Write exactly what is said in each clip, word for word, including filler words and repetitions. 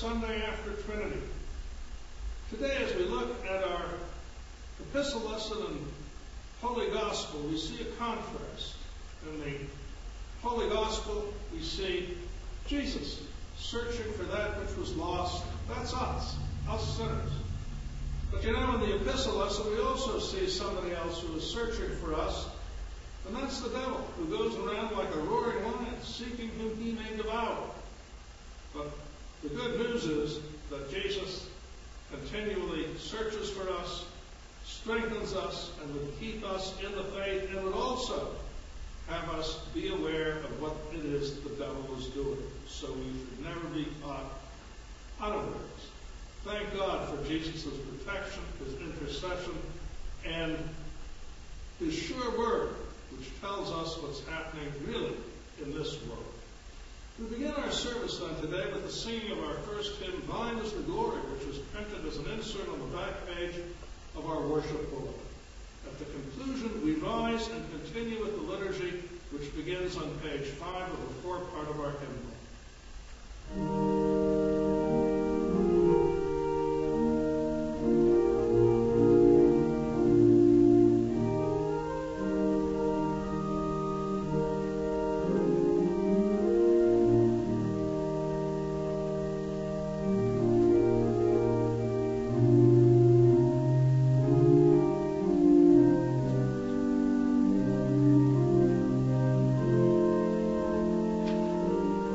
Sunday after Trinity. Today, as we look at our epistle lesson and Holy Gospel, we see a contrast. In the Holy Gospel, we see Jesus searching for that which was lost. That's us, us sinners. But you know, in the epistle lesson, we also see somebody else who is searching for us, and that's the devil, who goes around like a roaring lion, seeking whom he may devour. But the good news is that Jesus continually searches for us, strengthens us, and would keep us in the faith, and would also have us be aware of what it is the devil is doing, so we should never be caught unawares. Thank God for Jesus' protection, his intercession, and his sure word, which tells us what's happening really in this world. We begin our service then today with the singing of our first hymn, Thine is the Glory, which is printed as an insert on the back page of our worship bulletin. At the conclusion, we rise and continue with the liturgy, which begins on page five of the fourth part of our hymnal. Thank you.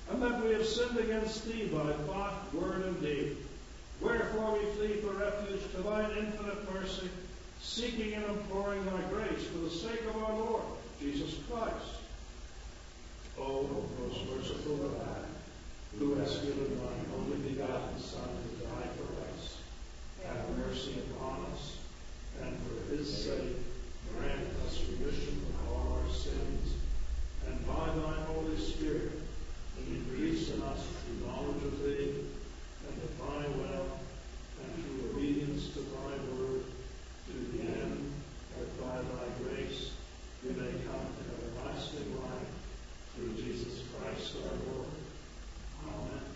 and that we have sinned against thee by thought, word, and deed. Wherefore we flee for refuge to thine infinite mercy, seeking and imploring thy grace for the sake of our Lord Jesus Christ. O most merciful God, who hast given thine only begotten Son to die for us, have mercy upon us, and for his sake grant us remission of all our sins, and by thy Holy Spirit increase in us through knowledge of thee, and of thy will, and through obedience to thy word, to the end that by thy grace we may come to everlasting life, through Jesus Christ our Lord. Amen.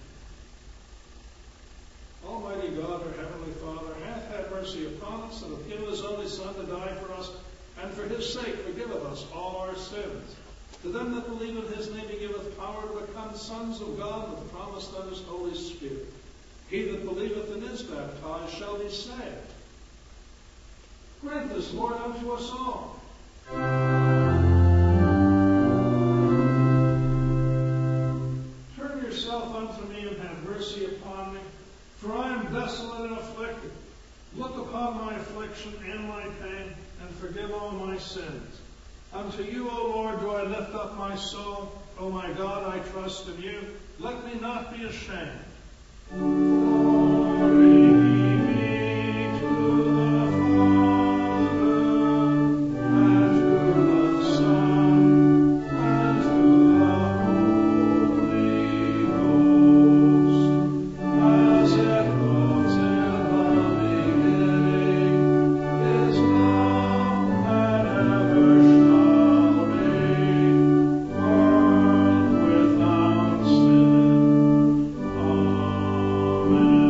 Almighty God, our heavenly Father, hath had mercy upon us, and hath given his only Son to die for us, and for his sake forgiveth us all our sins. To them that believe in his name he giveth power to become sons of God, with promise of his Holy Spirit. He that believeth and is baptized shall be saved. Grant this, Lord, unto us all. Turn yourself unto me and have mercy upon me, for I am desolate and afflicted. Look upon my affliction and my pain, and forgive all my sins. Unto you, O Lord, do I lift up my soul. O my God, I trust in you. Let me not be ashamed. Glory be to the Father, and to the Son, and to the Holy Ghost, as it was in the beginning, is now, and ever shall be, world without end. Amen.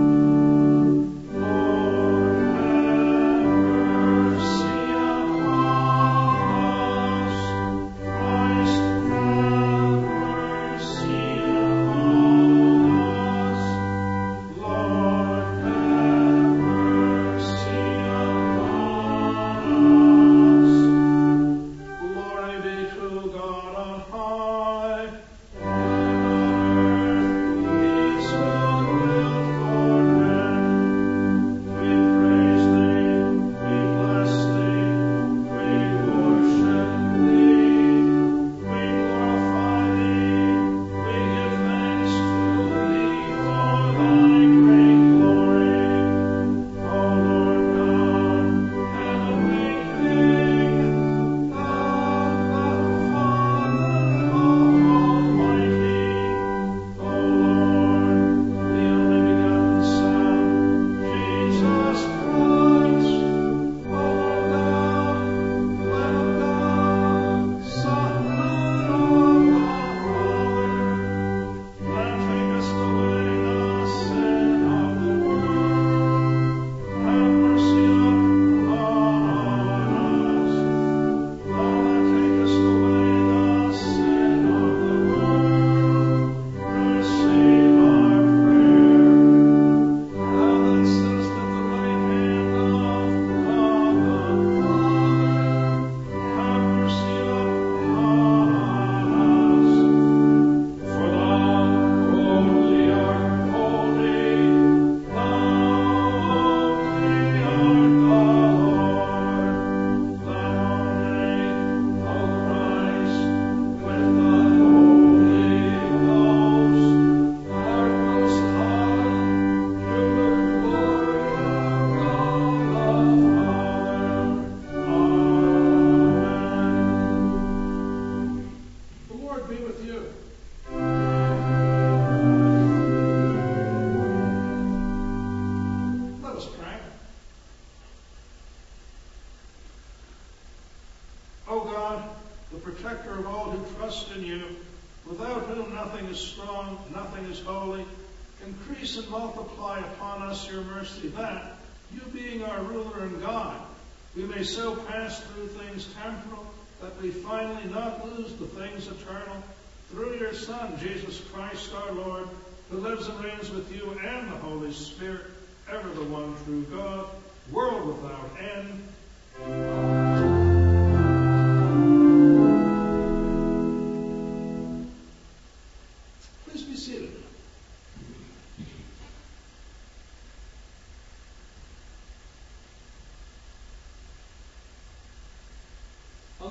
O God, the protector of all who trust in you, without whom nothing is strong, nothing is holy, increase and multiply upon us your mercy, that, you being our ruler and God, we may so pass through things temporal, that we finally not lose the things eternal, through your Son, Jesus Christ our Lord, who lives and reigns with you and the Holy Spirit, ever the one true God, world without end.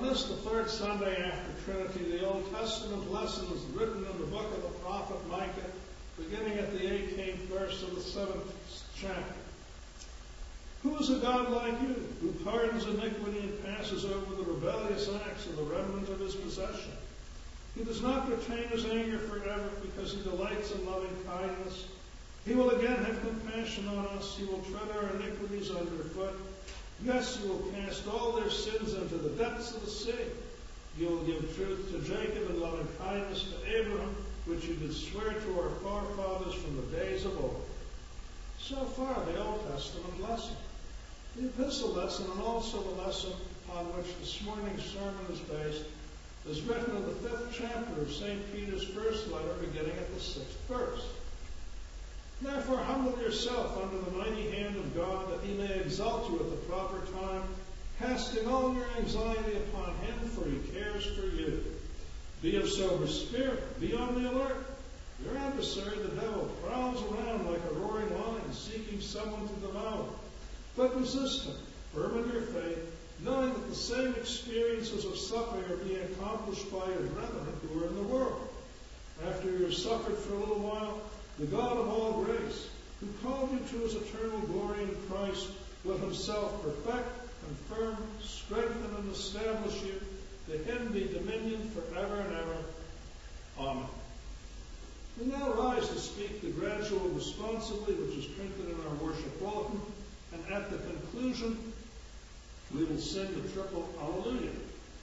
this, the third Sunday after Trinity, the Old Testament lesson is written in the book of the prophet Micah, beginning at the eighteenth verse of the seventh chapter. Who is a God like you, who pardons iniquity and passes over the rebellious acts of the remnant of his possession? He does not retain his anger forever, because he delights in loving kindness. He will again have compassion on us. He will tread our iniquities underfoot. Yes, he will cast all their sins into the depths of the sea. He will give truth to Jacob and loving kindness to Abraham, which he did swear to our forefathers from the days of old. So far, the Old Testament lesson. The epistle lesson, and also the lesson upon which this morning's sermon is based, is written in the fifth chapter of Saint Peter's first letter, beginning at the sixth verse. Therefore, humble yourself under the mighty hand of God, that he may exalt you at the proper time, casting all your anxiety upon him, for he cares for you. Be of sober spirit. Be on the alert. Your adversary, the devil, prowls around like a roaring lion, seeking someone to devour. But resist him, firm in your faith, knowing that the same experiences of suffering are being accomplished by your brethren who are in the world. After you have suffered for a little while, the God of all grace, who called you to his eternal glory in Christ, will himself perfect, confirm, strengthen, and establish you. To him be dominion forever and ever. Amen. We now rise to speak the gradual responsibly, which is printed in our worship bulletin, and at the conclusion, we will sing the triple Alleluia.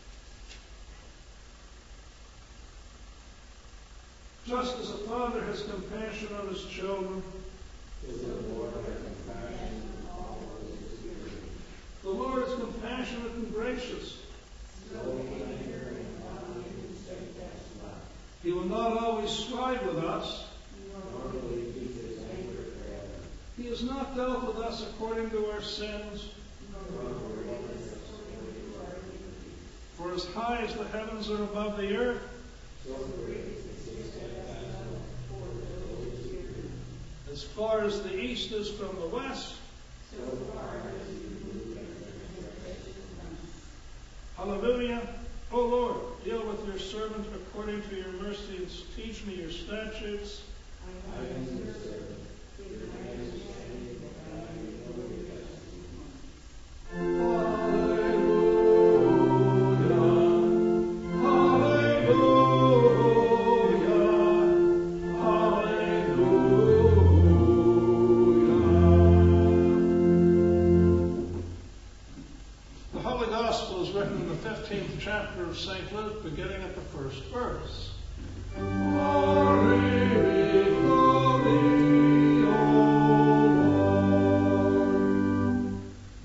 Just as a father has compassion on his children, the Lord has compassion on all his children. The Lord is compassionate and gracious. He will not always strive with us. He has not dealt with us according to our sins. For as high as the heavens are above the earth, as far as the east is from the west, hallelujah. O Lord, deal with your servant according to your mercy and teach me your statutes. I am your servant. Chapter of Saint Luke, beginning at the first verse. Glory be to thee, O Lord.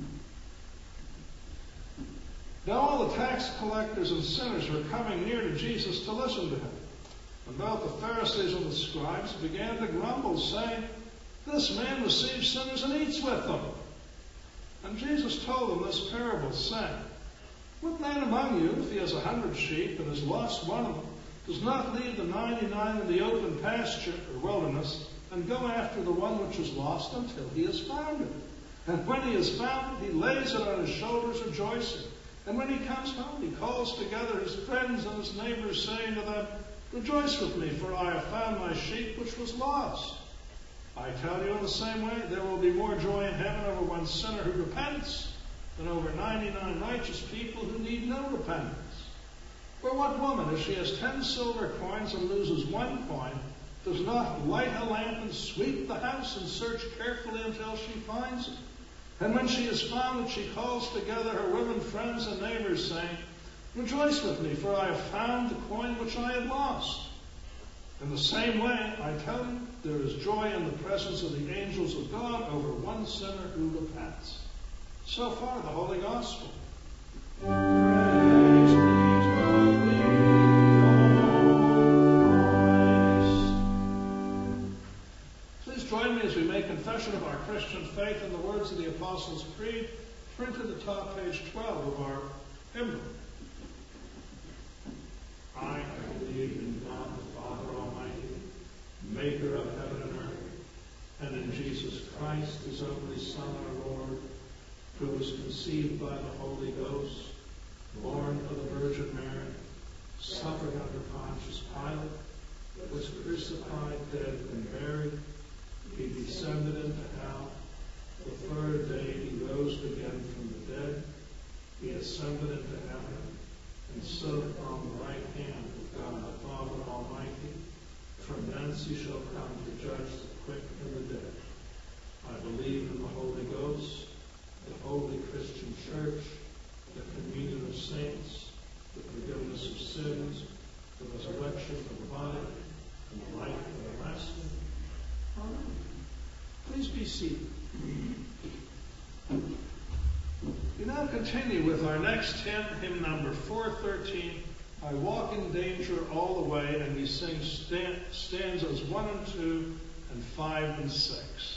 Now all the tax collectors and sinners were coming near to Jesus to listen to him. And both the Pharisees and the scribes began to grumble, saying, This man receives sinners and eats with them. And Jesus told them this parable, saying, What man among you, if he has a hundred sheep and has lost one of them, does not leave the ninety-nine in the open pasture or wilderness and go after the one which is lost until he has found it? And when he has found it, he lays it on his shoulders rejoicing. And when he comes home, he calls together his friends and his neighbors, saying to them, Rejoice with me, for I have found my sheep which was lost. I tell you, in the same way, there will be more joy in heaven over one sinner who repents than over ninety-nine righteous people who need no repentance. For what woman, if she has ten silver coins and loses one coin, does not light a lamp and sweep the house and search carefully until she finds it? And when she has found it, she calls together her women friends and neighbors, saying, Rejoice with me, for I have found the coin which I had lost. In the same way, I tell you, there is joy in the presence of the angels of God over one sinner who repents. So far, the Holy Gospel. Praise be to thee, O Christ. Please join me as we make confession of our Christian faith in the words of the Apostles' Creed, printed at top page twelve of our hymnal. I believe in God the Father Almighty, maker of heaven and earth, and in Jesus Christ, his only Son, our Lord, who was conceived by the Holy Ghost, born of the Virgin Mary, suffered under Pontius Pilate, was crucified, dead, and buried. He descended into hell. The third day he rose again from the dead. He ascended into heaven and sitteth on the right hand of God the Father Almighty. From thence he shall come to judge the quick and the dead. I believe in the Holy Ghost, the holy Christian Church, the communion of saints, the forgiveness of sins, the resurrection of the body, and the life everlasting. Amen. Please be seated. We now continue with our next hymn, hymn number four thirteen, I Walk in Danger All the Way, and we sing stan- stanzas one and two and five and six.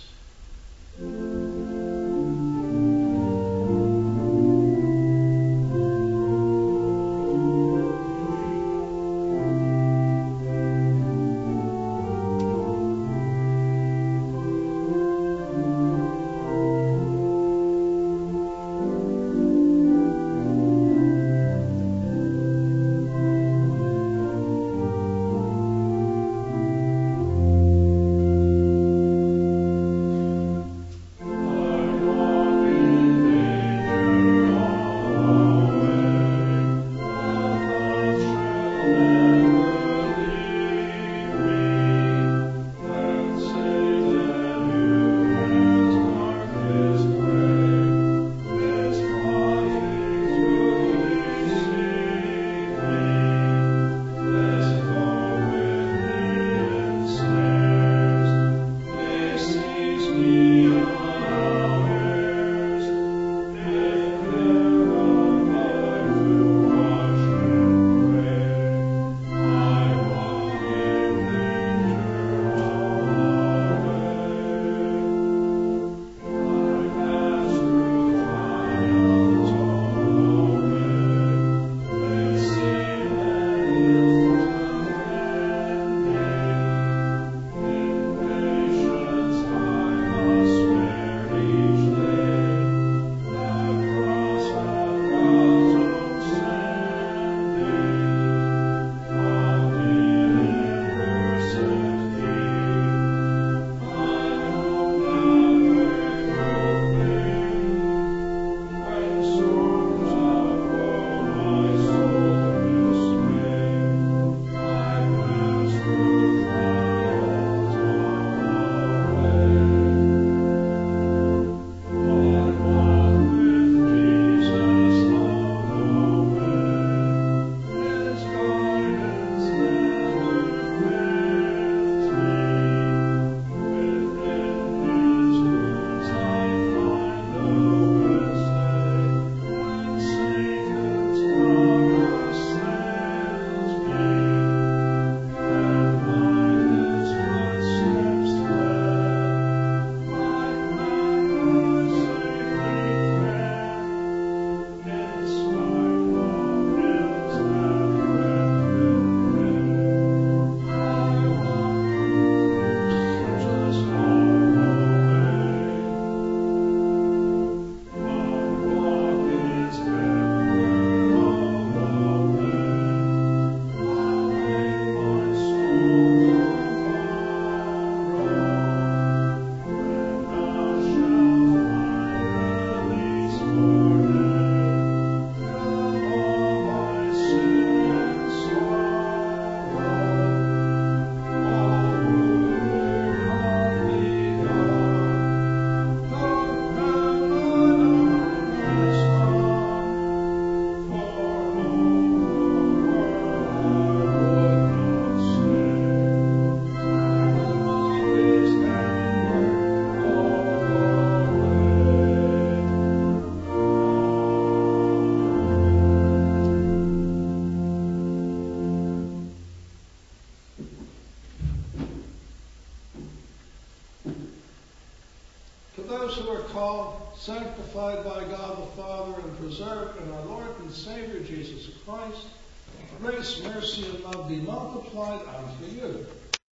those who are called, sanctified by God the Father, and preserved in our Lord and Savior Jesus Christ, grace, mercy, and love be multiplied unto you.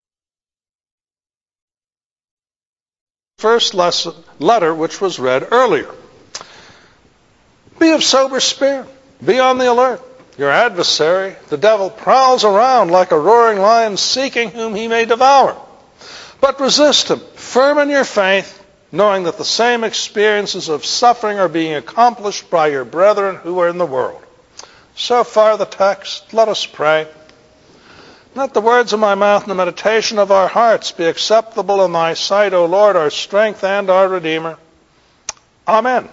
First lesson, letter which was read earlier. Be of sober spirit. Be on the alert. Your adversary, the devil, prowls around like a roaring lion seeking whom he may devour. But resist him, firm in your faith, knowing that the same experiences of suffering are being accomplished by your brethren who are in the world. So far the text. Let us pray. Let the words of my mouth and the meditation of our hearts be acceptable in thy sight, O Lord, our strength and our Redeemer. Amen.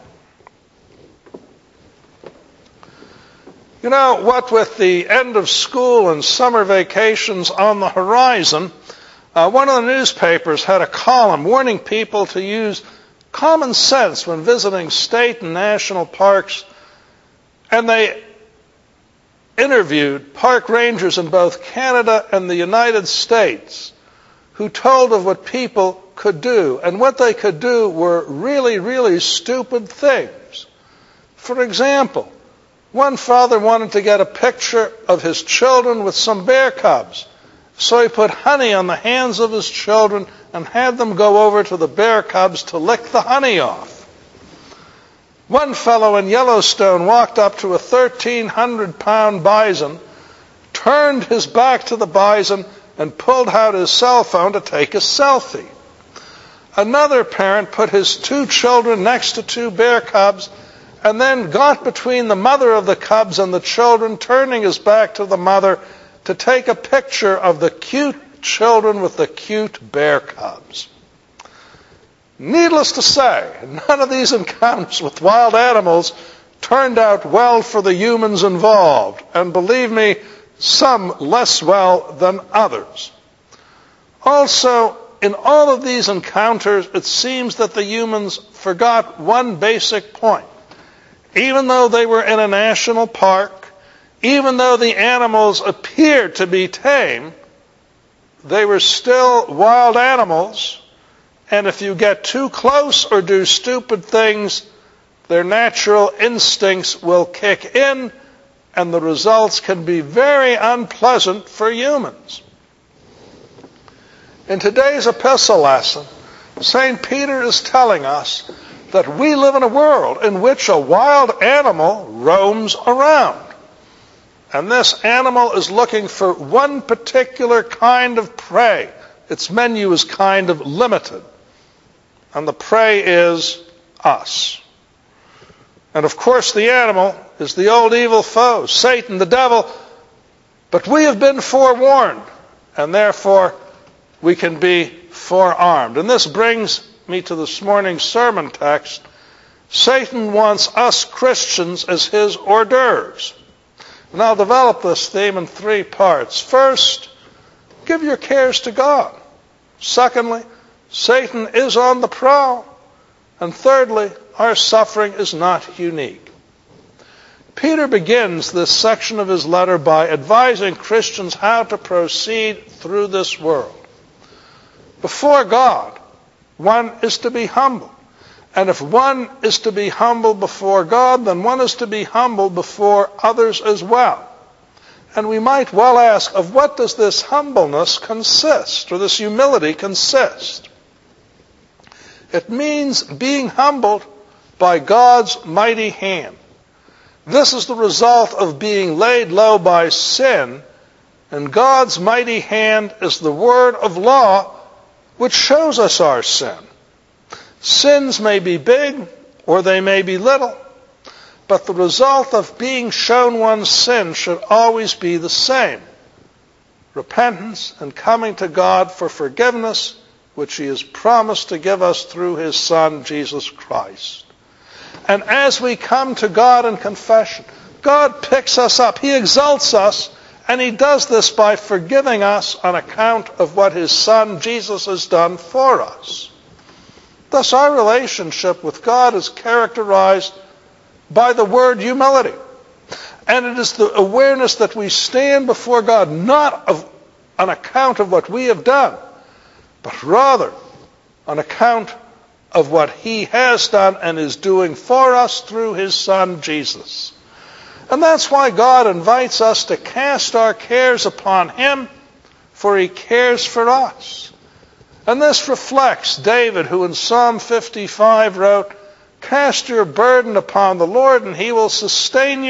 You know, what with the end of school and summer vacations on the horizon, uh, one of the newspapers had a column warning people to use common sense when visiting state and national parks, and they interviewed park rangers in both Canada and the United States who told of what people could do. And what they could do were really, really stupid things. For example, one father wanted to get a picture of his children with some bear cubs. So he put honey on the hands of his children and had them go over to the bear cubs to lick the honey off. One fellow in Yellowstone walked up to a thirteen hundred pound bison, turned his back to the bison, and pulled out his cell phone to take a selfie. Another parent put his two children next to two bear cubs and then got between the mother of the cubs and the children, turning his back to the mother to take a picture of the cute children with the cute bear cubs. Needless to say, none of these encounters with wild animals turned out well for the humans involved, and believe me, some less well than others. Also, in all of these encounters, it seems that the humans forgot one basic point. Even though they were in a national park, even though the animals appeared to be tame, they were still wild animals. And if you get too close or do stupid things, their natural instincts will kick in, and the results can be very unpleasant for humans. In today's epistle lesson, Saint Peter is telling us that we live in a world in which a wild animal roams around. And this animal is looking for one particular kind of prey. Its menu is kind of limited. And the prey is us. And of course the animal is the old evil foe, Satan, the devil. But we have been forewarned, and therefore we can be forearmed. And this brings me to this morning's sermon text. Satan wants us Christians as his hors d'oeuvres. And I'll develop this theme in three parts. First, give your cares to God. Secondly, Satan is on the prowl. And thirdly, our suffering is not unique. Peter begins this section of his letter by advising Christians how to proceed through this world. Before God, one is to be humble. And if one is to be humble before God, then one is to be humble before others as well. And we might well ask, of what does this humbleness consist, or this humility consist? It means being humbled by God's mighty hand. This is the result of being laid low by sin, and God's mighty hand is the word of law which shows us our sin. Sins may be big or they may be little, but the result of being shown one's sin should always be the same: repentance and coming to God for forgiveness, which he has promised to give us through his Son, Jesus Christ. And as we come to God in confession, God picks us up. He exalts us, and he does this by forgiving us on account of what his Son, Jesus, has done for us. Thus, our relationship with God is characterized by the word humility. And it is the awareness that we stand before God not of, on account of what we have done, but rather on account of what he has done and is doing for us through his Son, Jesus. And that's why God invites us to cast our cares upon him, for he cares for us. And this reflects David, who in Psalm fifty-five wrote, "Cast your burden upon the Lord, and he will sustain you.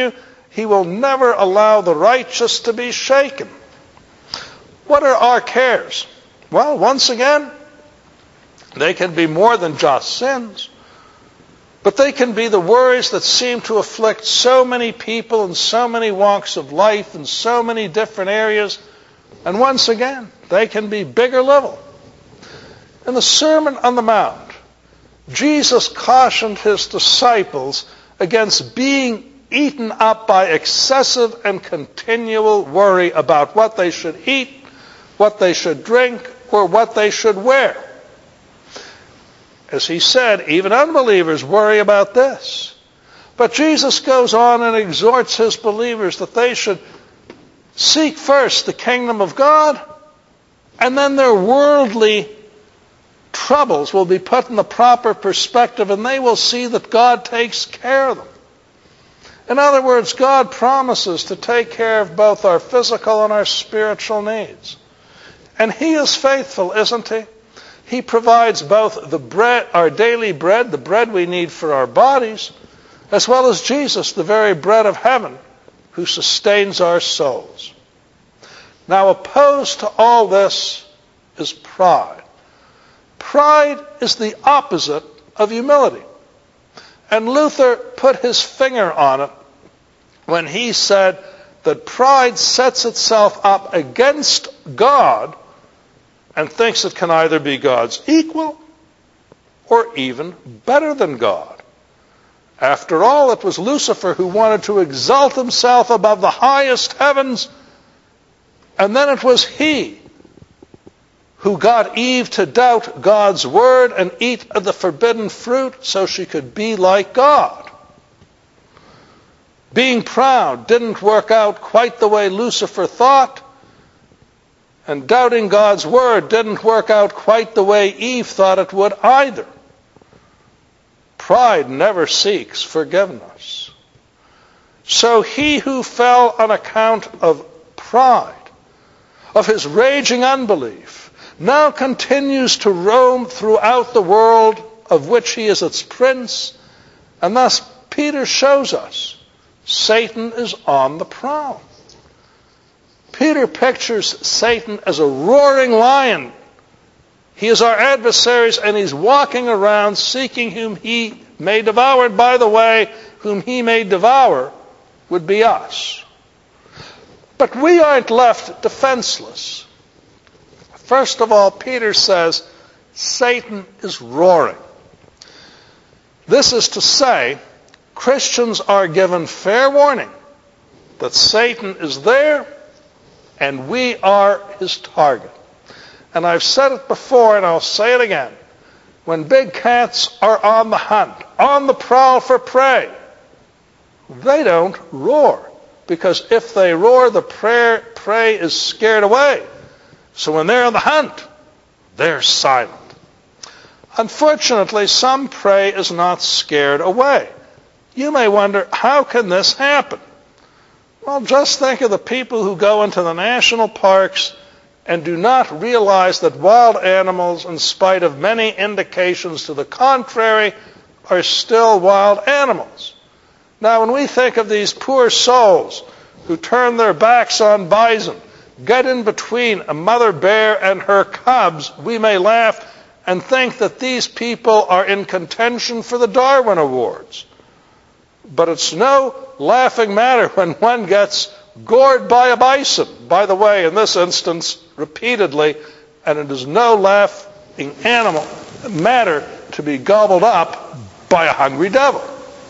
He will never allow the righteous to be shaken. What are our cares? Well, once again, they can be more than just sins, but they can be the worries that seem to afflict so many people in so many walks of life in so many different areas. And once again, they can be bigger level. In the Sermon on the Mount, Jesus cautioned his disciples against being eaten up by excessive and continual worry about what they should eat, what they should drink, or what they should wear. As he said, even unbelievers worry about this. But Jesus goes on and exhorts his believers that they should seek first the kingdom of God, and then their worldly troubles will be put in the proper perspective, and they will see that God takes care of them. In other words, God promises to take care of both our physical and our spiritual needs. And he is faithful, isn't he? He provides both the bread, our daily bread, the bread we need for our bodies, as well as Jesus, the very bread of heaven, who sustains our souls. Now, opposed to all this is pride. Pride is the opposite of humility. And Luther put his finger on it when he said that pride sets itself up against God and thinks it can either be God's equal or even better than God. After all, it was Lucifer who wanted to exalt himself above the highest heavens, and then it was he who got Eve to doubt God's word and eat of the forbidden fruit so she could be like God. Being proud didn't work out quite the way Lucifer thought, and doubting God's word didn't work out quite the way Eve thought it would either. Pride never seeks forgiveness. So he who fell on account of pride, of his raging unbelief, now continues to roam throughout the world of which he is its prince, and thus Peter shows us Satan is on the prowl. Peter pictures Satan as a roaring lion. He is our adversary, and he's walking around seeking whom he may devour. And by the way, whom he may devour would be us. But we aren't left defenseless. First of all, Peter says, Satan is roaring. This is to say, Christians are given fair warning that Satan is there and we are his target. And I've said it before and I'll say it again. When big cats are on the hunt, on the prowl for prey, they don't roar. Because if they roar, the prey, prey is scared away. So when they're on the hunt, they're silent. Unfortunately, some prey is not scared away. You may wonder, how can this happen? Well, just think of the people who go into the national parks and do not realize that wild animals, in spite of many indications to the contrary, are still wild animals. Now, when we think of these poor souls who turn their backs on bison, get in between a mother bear and her cubs, we may laugh and think that these people are in contention for the Darwin Awards. But it's no laughing matter when one gets gored by a bison. By the way, in this instance, repeatedly, and it is no laughing animal matter to be gobbled up by a hungry devil.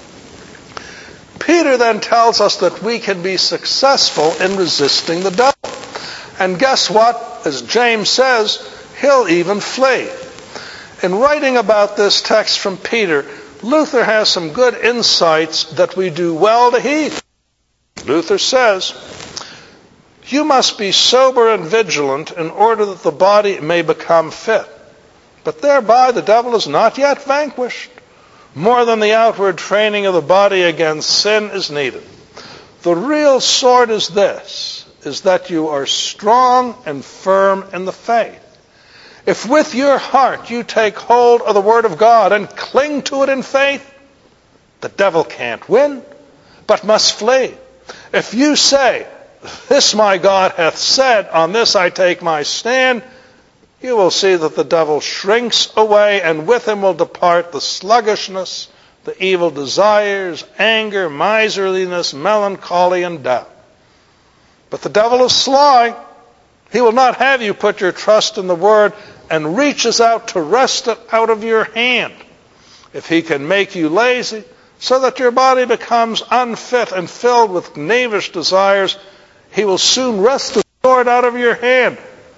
Peter then tells us that we can be successful in resisting the devil. And guess what? As James says, he'll even flee. In writing about this text from Peter, Luther has some good insights that we do well to heed. Luther says, you must be sober and vigilant in order that the body may become fit. But thereby the devil is not yet vanquished. More than the outward training of the body against sin is needed. The real sword is this, is that you are strong and firm in the faith. If with your heart you take hold of the Word of God and cling to it in faith, the devil can't win, but must flee. If you say, "This my God hath said, on this I take my stand," you will see that the devil shrinks away, and with him will depart the sluggishness, the evil desires, anger, miserliness, melancholy, and doubt. But the devil is sly. He will not have you put your trust in the Word and reaches out to wrest it out of your hand. If he can make you lazy so that your body becomes unfit and filled with knavish desires, he will soon wrest the sword out of your hand.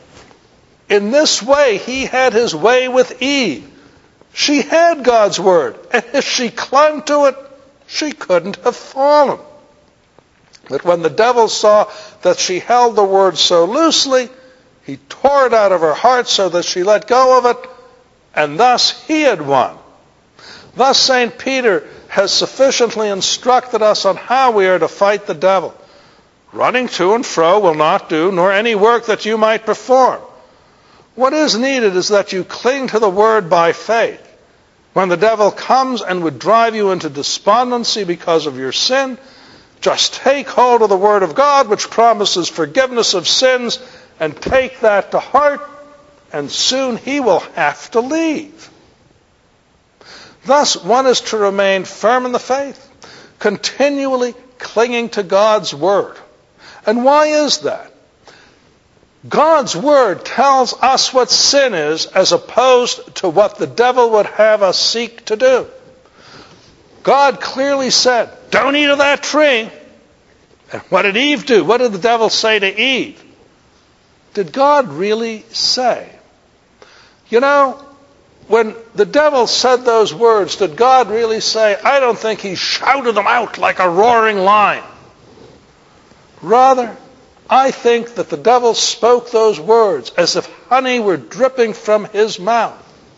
In this way, he had his way with Eve. She had God's Word, and if she clung to it, she couldn't have fallen. But when the devil saw that she held the Word so loosely, he tore it out of her heart so that she let go of it, and thus he had won. Thus Saint Peter has sufficiently instructed us on how we are to fight the devil. Running to and fro will not do, nor any work that you might perform. What is needed is that you cling to the Word by faith. When the devil comes and would drive you into despondency because of your sin, just take hold of the Word of God, which promises forgiveness of sins, and take that to heart, and soon he will have to leave. Thus, one is to remain firm in the faith, continually clinging to God's Word. And why is that? God's Word tells us what sin is as opposed to what the devil would have us seek to do. God clearly said, "Don't eat of that tree." And what did Eve do? What did the devil say to Eve? Did God really say? You know, when the devil said those words, did God really say? I don't think he shouted them out like a roaring lion. Rather, I think that the devil spoke those words as if honey were dripping from his mouth.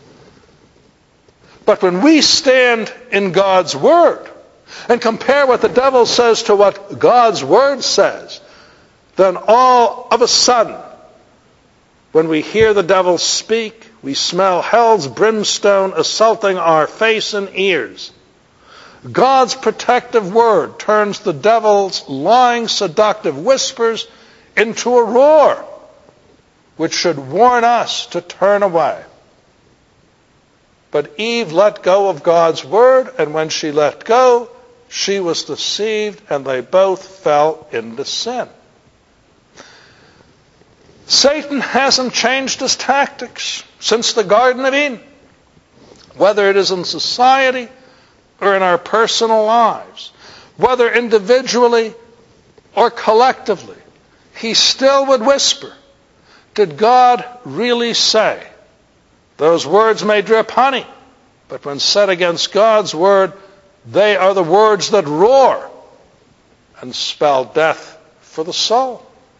But when we stand in God's Word and compare what the devil says to what God's Word says, then all of a sudden, when we hear the devil speak, we smell hell's brimstone assaulting our face and ears. God's protective Word turns the devil's lying, seductive whispers into a roar, which should warn us to turn away. But Eve let go of God's Word, and when she let go, she was deceived, and they both fell into sin. Satan hasn't changed his tactics since the Garden of Eden, whether it is in society or in our personal lives, whether individually or collectively. He still would whisper, did God really say? Those words may drip honey, but when set against God's Word, they are the words that roar and spell death for the soul.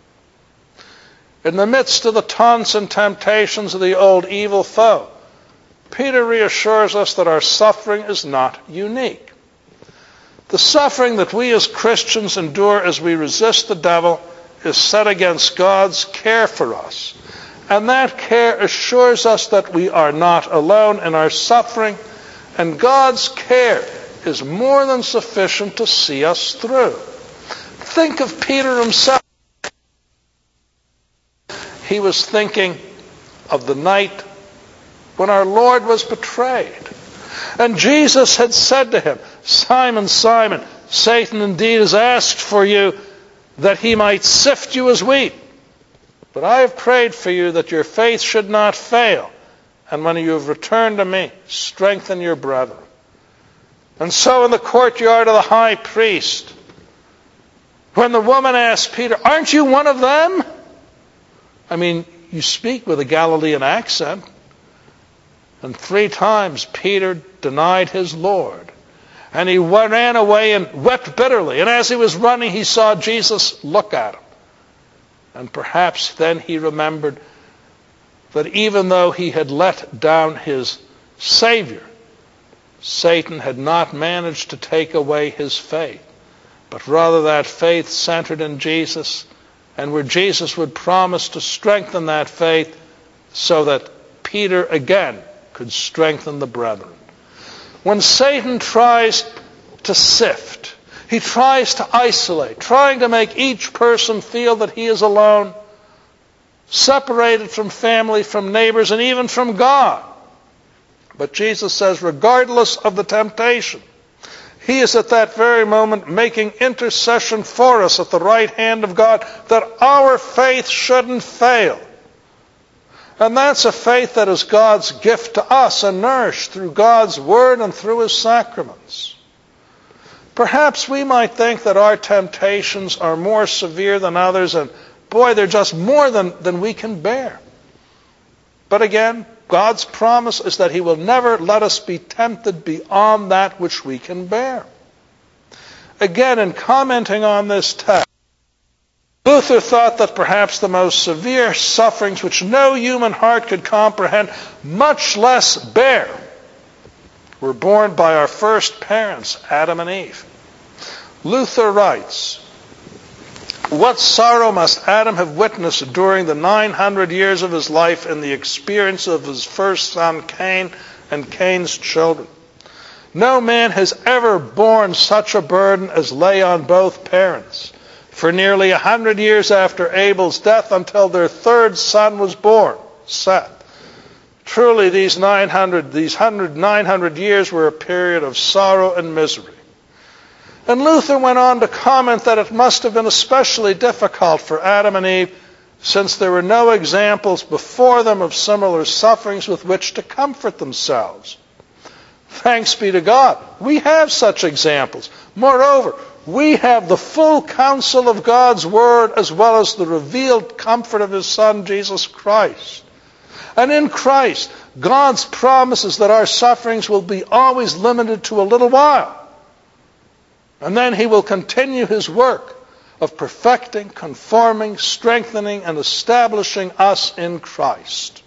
In the midst of the taunts and temptations of the old evil foe, Peter reassures us that our suffering is not unique. The suffering that we as Christians endure as we resist the devil is set against God's care for us. And that care assures us that we are not alone in our suffering, and God's care is more than sufficient to see us through. Think of Peter himself. He was thinking of the night when our Lord was betrayed. And Jesus had said to him, Simon, Simon, Satan indeed has asked for you that he might sift you as wheat. But I have prayed for you that your faith should not fail. And when you have returned to me, strengthen your brethren. And so in the courtyard of the high priest, when the woman asked Peter, aren't you one of them? I mean, you speak with a Galilean accent. And three times Peter denied his Lord. And he ran away and wept bitterly. And as he was running, he saw Jesus look at him. And perhaps then he remembered that even though he had let down his Savior, Satan had not managed to take away his faith, but rather that faith centered in Jesus, and where Jesus would promise to strengthen that faith so that Peter again could strengthen the brethren. When Satan tries to sift, He tries to isolate, trying to make each person feel that he is alone, separated from family, from neighbors, and even from God. But Jesus says, regardless of the temptation, he is at that very moment making intercession for us at the right hand of God, that our faith shouldn't fail. And that's a faith that is God's gift to us and nourished through God's Word and through His sacraments. Perhaps we might think that our temptations are more severe than others, and boy, they're just more than, than we can bear. But again, God's promise is that He will never let us be tempted beyond that which we can bear. Again, in commenting on this text, Luther thought that perhaps the most severe sufferings which no human heart could comprehend, much less bear, were borne by our first parents, Adam and Eve. Luther writes, what sorrow must Adam have witnessed during the nine hundred years of his life in the experience of his first son Cain and Cain's children? No man has ever borne such a burden as lay on both parents for nearly a hundred years after Abel's death until their third son was born, Seth. Truly, these nine hundred, these hundred, nine hundred years were a period of sorrow and misery. And Luther went on to comment that it must have been especially difficult for Adam and Eve, since there were no examples before them of similar sufferings with which to comfort themselves. Thanks be to God, we have such examples. Moreover, we have the full counsel of God's Word as well as the revealed comfort of His Son, Jesus Christ. And in Christ, God's promises that our sufferings will be always limited to a little while. And then He will continue His work of perfecting, conforming, strengthening, and establishing us in Christ.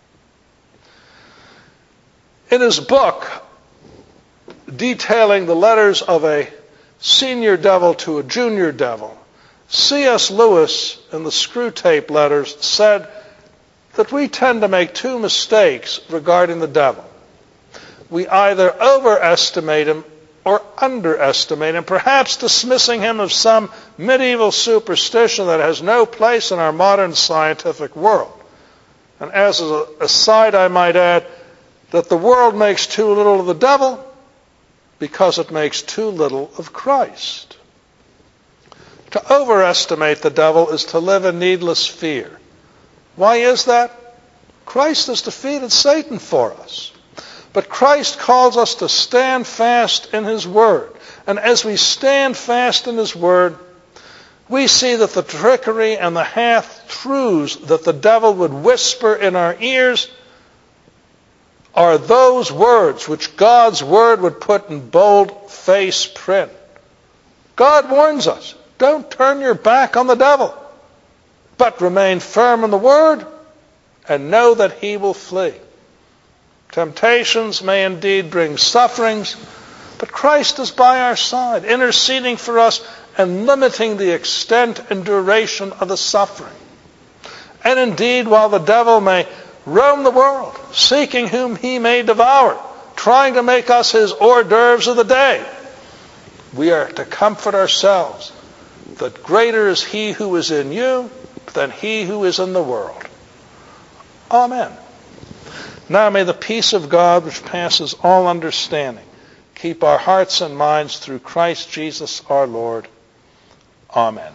In his book, detailing the letters of a senior devil to a junior devil, C S Lewis, in the Screwtape Letters, said that we tend to make two mistakes regarding the devil. We either overestimate him or underestimate him, perhaps dismissing him of some medieval superstition that has no place in our modern scientific world. And as an aside, I might add that the world makes too little of the devil because it makes too little of Christ. To overestimate the devil is to live in needless fear. Why is that? Christ has defeated Satan for us. But Christ calls us to stand fast in His Word. And as we stand fast in His Word, we see that the trickery and the half-truths that the devil would whisper in our ears are those words which God's Word would put in bold face print. God warns us, don't turn your back on the devil, but remain firm in the Word and know that he will flee. Temptations may indeed bring sufferings, but Christ is by our side, interceding for us and limiting the extent and duration of the suffering. And indeed, while the devil may roam the world, seeking whom he may devour, trying to make us his hors d'oeuvres of the day, we are to comfort ourselves that greater is He who is in you than he who is in the world. Amen. Now may the peace of God, which passes all understanding, keep our hearts and minds through Christ Jesus our Lord. Amen.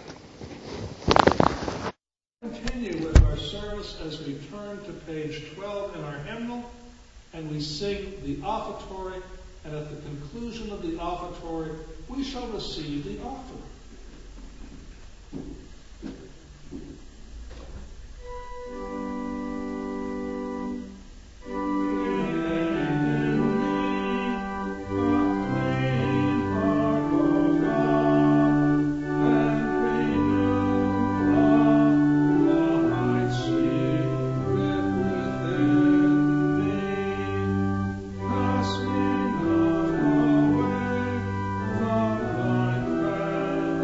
Continue with our service as we turn to page twelve in our hymnal, and we sing the offertory, and at the conclusion of the offertory, we shall receive the offering. Thank you.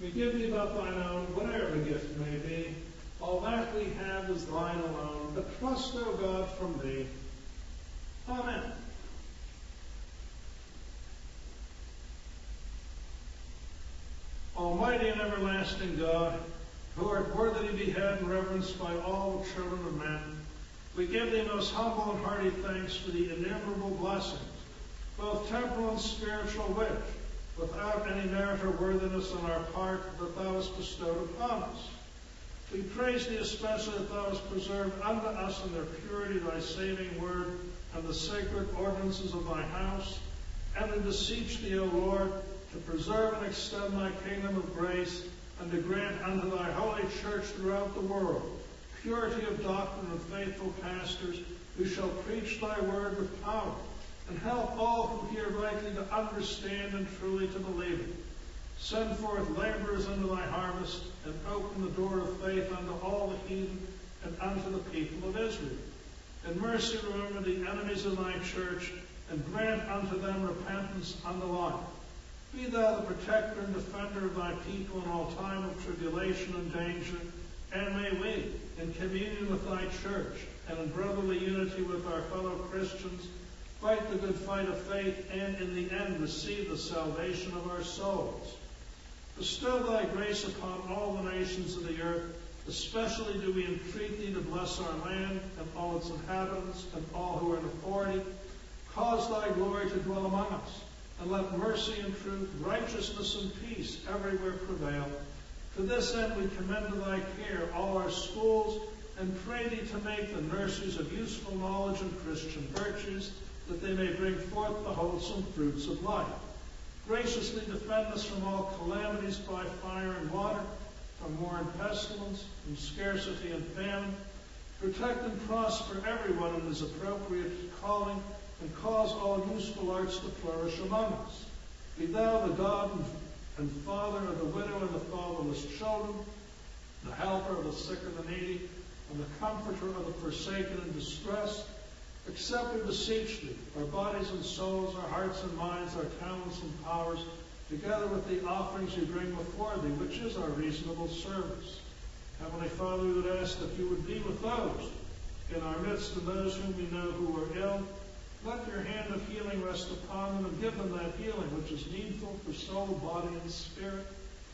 We give thee but thine own, whatever the gift may be. All that we have is thine alone, but trust, O God, from thee. Amen. Almighty and everlasting God, who art worthy to be had and reverenced by all the children of men, we give thee most humble and hearty thanks for the innumerable blessings, both temporal and spiritual, which, without any merit or worthiness on our part, that thou hast bestowed upon us. We praise thee especially that thou hast preserved unto us in their purity thy saving word and the sacred ordinances of thy house, and we beseech thee, O Lord, to preserve and extend thy kingdom of grace, and to grant unto thy holy church throughout the world purity of doctrine and faithful pastors who shall preach thy word with power, and help all who hear rightly to understand and truly to believe it. Send forth laborers into thy harvest, and open the door of faith unto all the heathen and unto the people of Israel. In mercy remember the enemies of thy church, and grant unto them repentance unto life. Be thou the protector and defender of thy people in all time of tribulation and danger, and may we, in communion with thy church, and in brotherly unity with our fellow Christians, fight the good fight of faith, and in the end receive the salvation of our souls. Bestow thy grace upon all the nations of the earth. Especially do we entreat thee to bless our land and all its inhabitants and all who are in authority. Cause thy glory to dwell among us, and let mercy and truth, righteousness and peace everywhere prevail. To this end we commend to thy care all our schools, and pray thee to make the nurseries of useful knowledge and Christian virtues, that they may bring forth the wholesome fruits of life. Graciously defend us from all calamities by fire and water, from war and pestilence, from scarcity and famine. Protect and prosper everyone in his appropriate calling, and cause all useful arts to flourish among us. Be thou the God and Father of the widow and the fatherless children, the helper of the sick and the needy, and the comforter of the forsaken and distressed. Accept, we beseech thee, our bodies and souls, our hearts and minds, our talents and powers, together with the offerings we bring before thee, which is our reasonable service. Heavenly Father, we would ask that you would be with those in our midst and those whom we know who are ill. Let your hand of healing rest upon them, and give them that healing which is needful for soul, body, and spirit.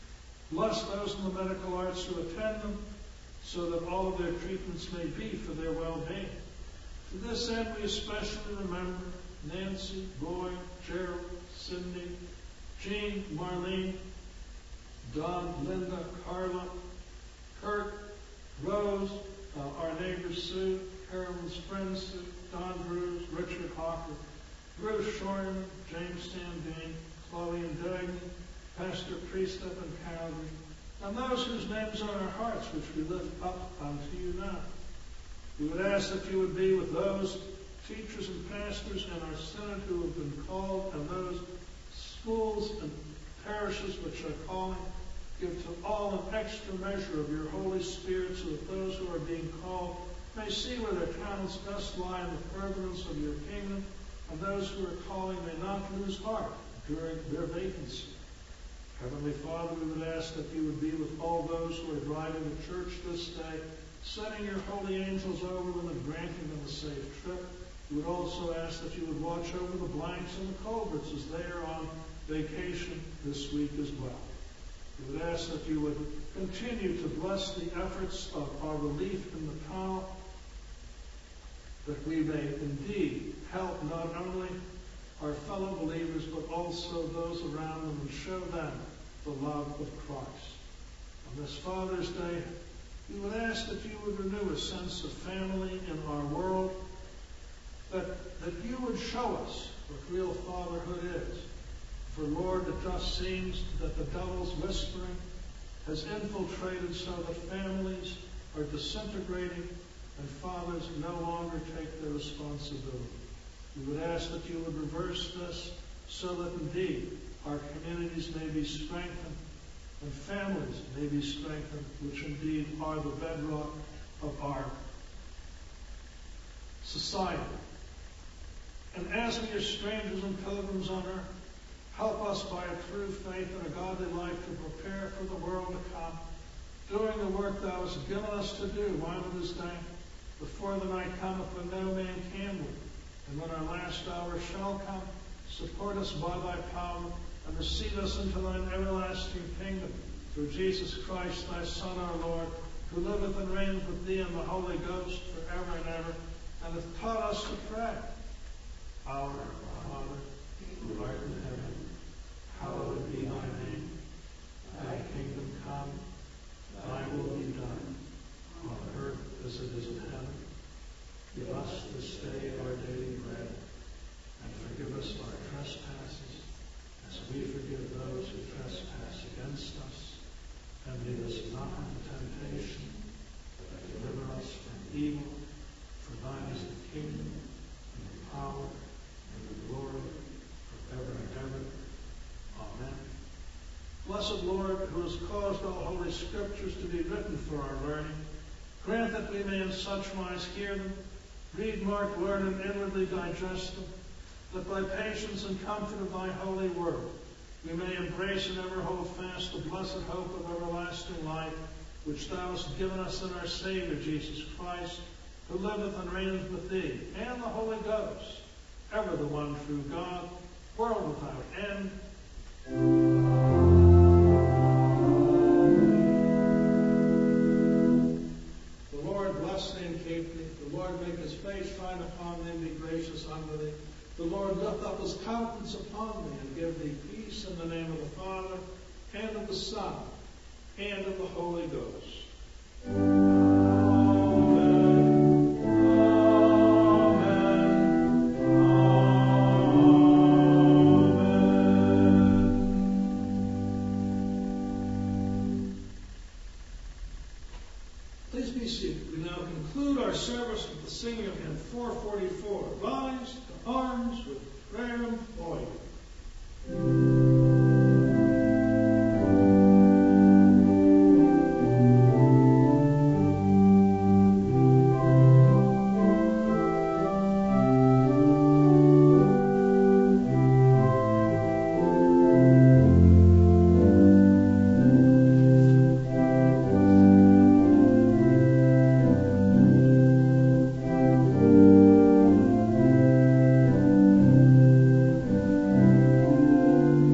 Bless those in the medical arts who attend them, so that all of their treatments may be for their well-being. To this end, we especially remember Nancy, Roy, Gerald, Cindy, Jean, Marlene, Don, Linda, Carla, Kurt, Rose, uh, our neighbor Sue, Carolyn's friend Sue, Don Bruce, Richard Hawker, Bruce Shoreman, James Sandine, Chloe and Dagny, Pastor Priestep and Calvary, and those whose names are on our hearts, which we lift up unto you now. We would ask that you would be with those teachers and pastors in our synod who have been called, and those schools and parishes which are calling. Give to all an extra measure of your Holy Spirit, so that those who are being called may see where their talents best lie in the furtherance of your kingdom, and those who are calling may not lose heart during their vacancy. Heavenly Father, we would ask that you would be with all those who are driving to church this day, sending your holy angels over them and granting them a safe trip. We would also ask that you would watch over the blanks and the culverts as they are on vacation this week as well. We would ask that you would continue to bless the efforts of our relief in the tunnel, that we may indeed help not only our fellow believers, but also those around them, and show them the love of Christ. On this Father's Day, we would ask that you would renew a sense of family in our world, that, that you would show us what real fatherhood is. For, Lord, it just seems that the devil's whispering has infiltrated so that families are disintegrating and fathers no longer take their responsibility. We would ask that you would reverse this, so that indeed our communities may be strengthened and families may be strengthened, which indeed are the bedrock of our society. And as we are strangers and pilgrims on earth, Help us by a true faith and a godly life to prepare for the world to come, doing the work thou hast given us to do while it is day, before the night cometh when no man can work. And when our last hour shall come, support us by thy power, and receive us into thine everlasting kingdom, through Jesus Christ, thy Son, our Lord, who liveth and reigneth with thee in the Holy Ghost forever and ever, and hath taught us to pray. Our Father, who art in heaven, hallowed be thy name. Thy kingdom come, thy will be done, on earth as it is in heaven. Give us this day our daily bread, and forgive us our trespasses, as we forgive those who trespass against us. And lead us not into temptation, but deliver us from evil. For thine is the kingdom, and the power, and the glory, forever and ever. Amen. Blessed Lord, who has caused all holy scriptures to be written for our learning, grant that we may in such wise hear them, read, mark, learn, and inwardly digest them, that by patience and comfort of thy holy word we may embrace and ever hold fast the blessed hope of everlasting life, which thou hast given us in our Savior Jesus Christ, who liveth and reigneth with thee, and the Holy Ghost, ever the one true God, world without end. The Lord bless thee and keep thee. The Lord make his face shine upon thee and be gracious unto thee. The Lord lift up his countenance upon thee and give thee peace, in the name of the Father, and of the Son, and of the Holy Ghost. Please be seated. We now conclude our service with the singing of hymn four forty-four. Rise to arms with prayer employed. Thank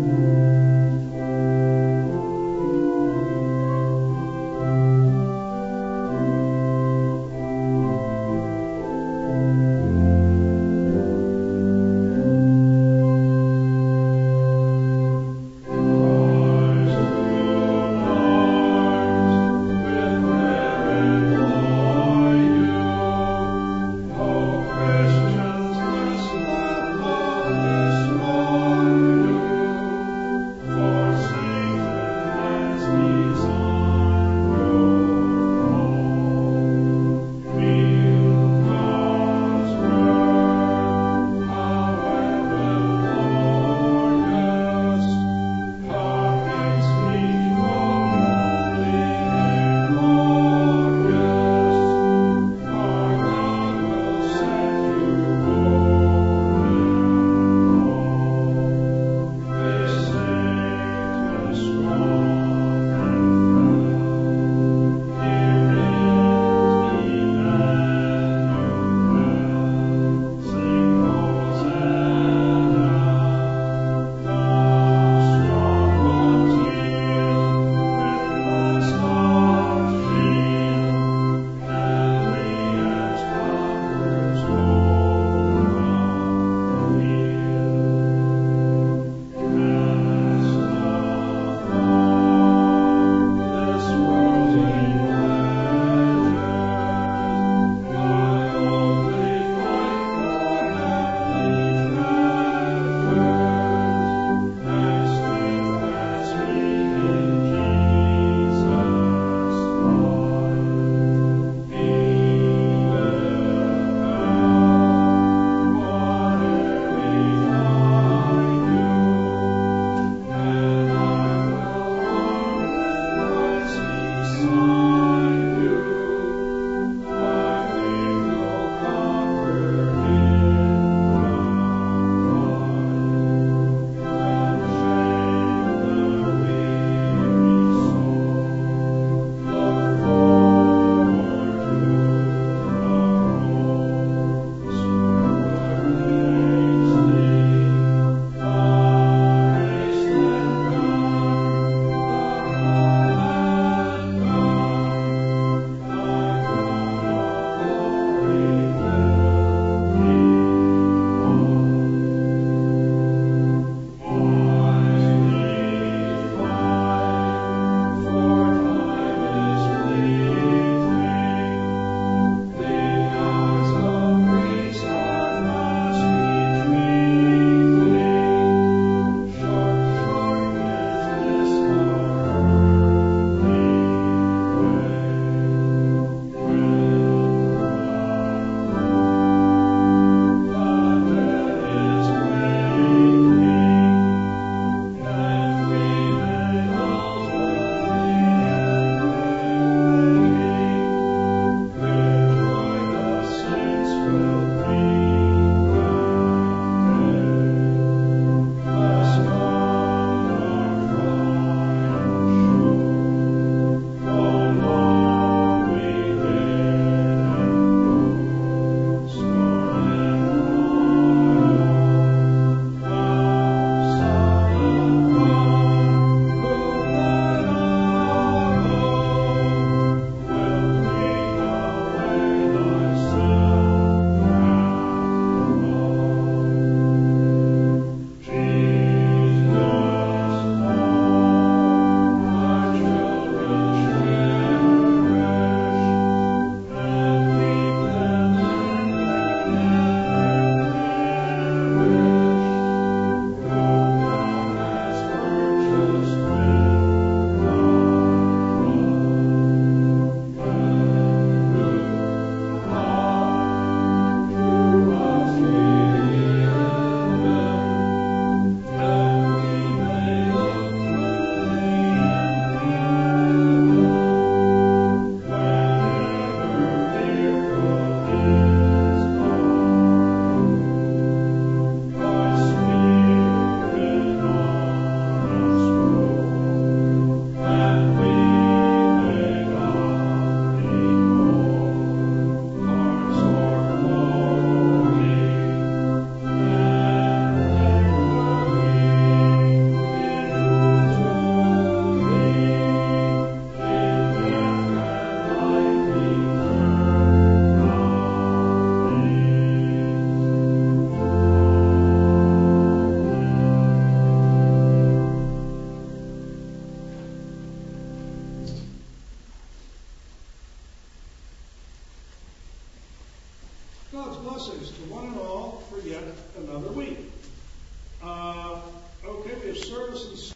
blessings to one and all.